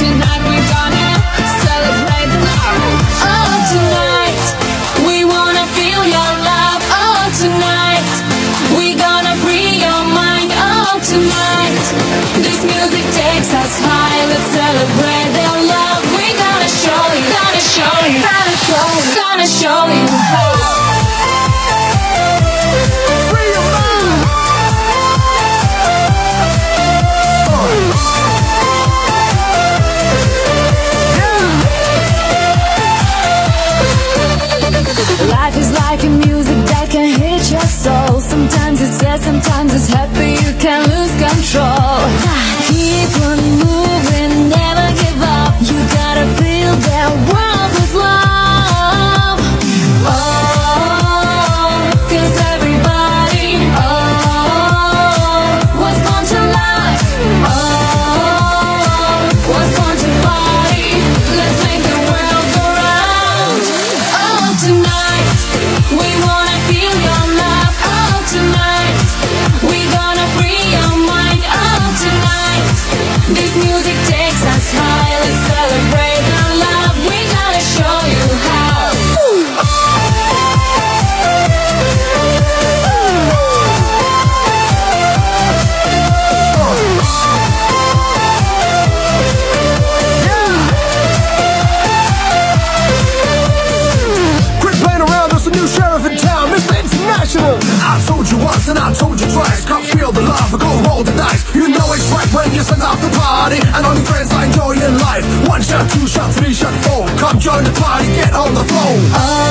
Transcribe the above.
tonight we're gonna celebrate the love. Oh, tonight we wanna feel your love. Oh, tonight we gonna free your mind. Oh, tonight this music takes us high. Let's celebrate their love. We gonna show you, gonna show you, gonna show you, gonna show you how. Life is like a music that can hit your soul. Sometimes it's sad, sometimes it's happy. You can lose control. Keep on moving, never give up. You gotta fill that world with love. Oh, 'cause everybody, was born to love. Was born to party. Let's make the world go round. Oh, tonight we wanna feel your love. Oh, tonight we gonna free your mind. Oh, tonight this music takes us high. Let's celebrate our love. We gonna show you how. Quit playing around, there's a new sheriff in town, Mr. International. I told you once and I told you twice. Can't feel the love, go roll the dice. You know it's right when you send out the party, and all your friends are enjoying life. 1 shot, 2 shot, 3 shot, 4. Come join the party, get on the floor.